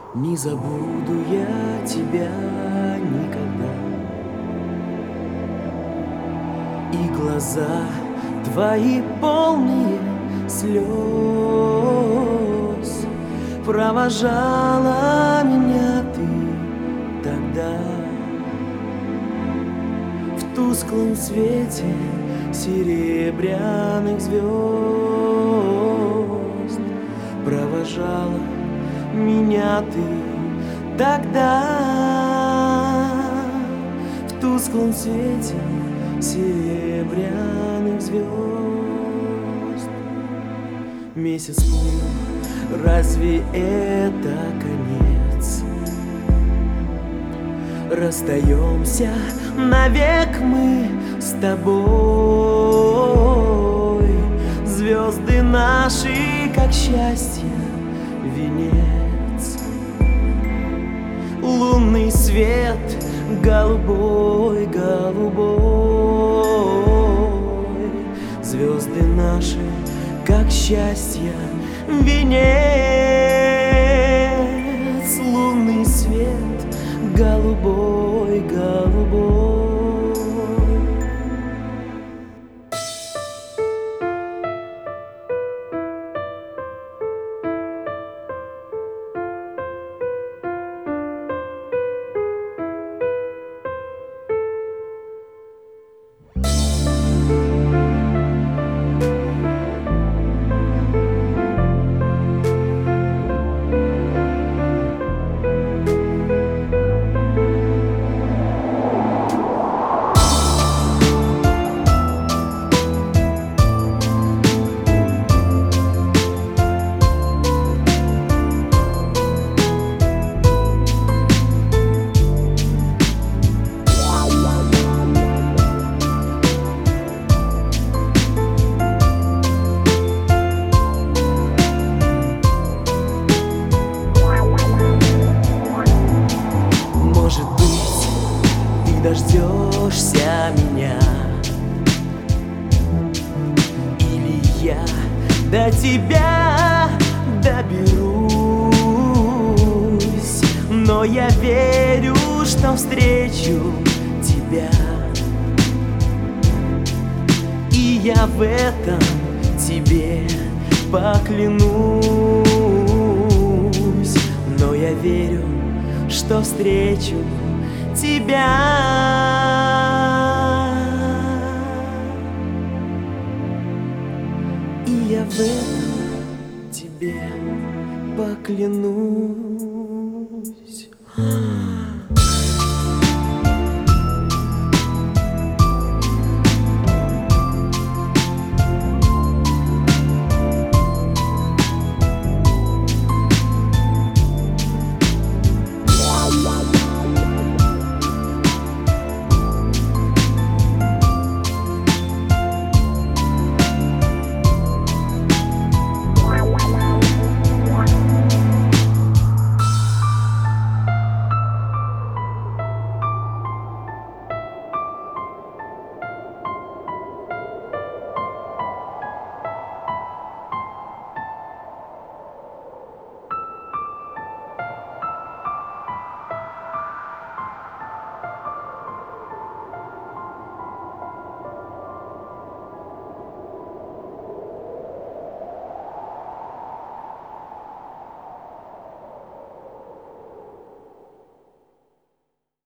Не забуду я тебя никогда. И глаза твои полные слез провожала меня ты тогда. В тусклом свете серебряных звезд провожала меня ты тогда. В тусклом свете серебряных звезд. Месяц плыл, разве это конец? Расстаемся навек мы с тобой. Звезды наши, как счастье, венец. Лунный свет голубой, голубой. Звезды наши, как счастье, венец. Лунный свет голубой, голубой. Дождешься меня, или я до тебя доберусь, но я верю, что встречу тебя, и я в этом тебе поклянусь, но я верю, что встречу тебя. И я в этом тебе поклянусь.